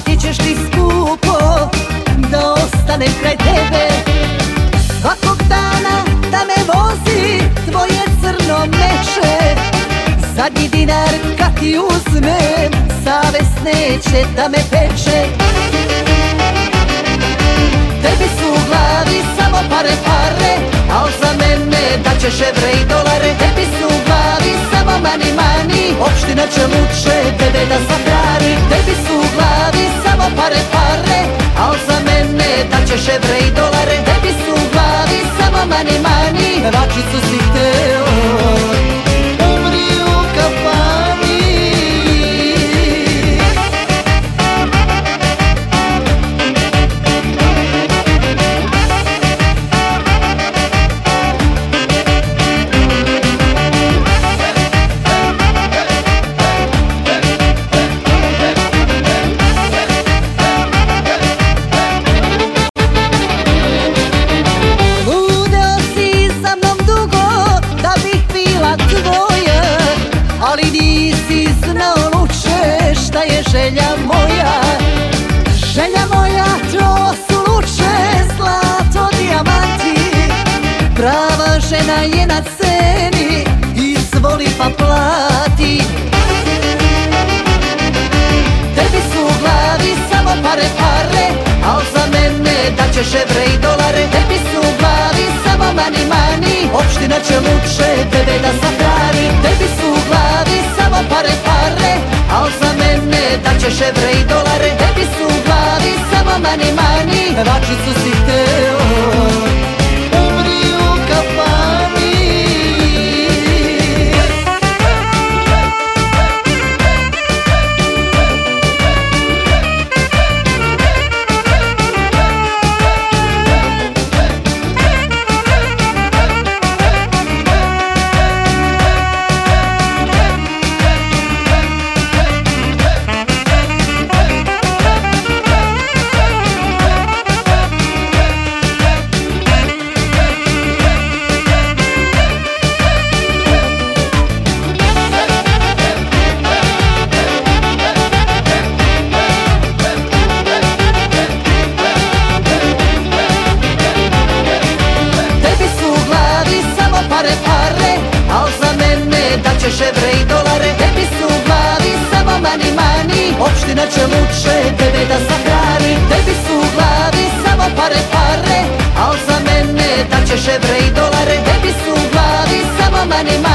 platit ćeš ti skupo da ostanem kraj tebe. Svakog dana da me vozi tvoje crno meče, zadnji dinar kad ti uzmem savest neće da me peče. Tebi su u glavi samo pare, pare, al za mene daćeš evre i dolare. Tebi su u glavi samo mani, mani, opština će luče tebe da sahrani. Tebi su u glavi samo pare, pare, al za mene daćeš evre i dolare. Tebi su u glavi samo mani, mani, pevačicu si hteo, umri u kafani. Ali nisi znao luče šta je želja moja. Želja moja to su luče, zlato, dijamanti. Prava žena je na ceni, izvoli pa plati. Tebi su u glavi samo pare, pare, al za mene daćeš evre i dolare. Tebi su u glavi samo mani, mani, opština će luče tebe da sahrani. Tebi su u glavi samo pare, pare, al za mene daćeš evre i dolare. Tebi su u glavi samo mani, mani, pevačicu si hteo, umri u kafani. Pare, pare, al za mene daćeš evre i dolare. Tebi su u glavi samo mani, mani, opština će luče tebe da sahrani. Tebi su u glavi samo pare, pare, al za mene daćeš evre i dolare. Tebi su u glavi samo mani, mani.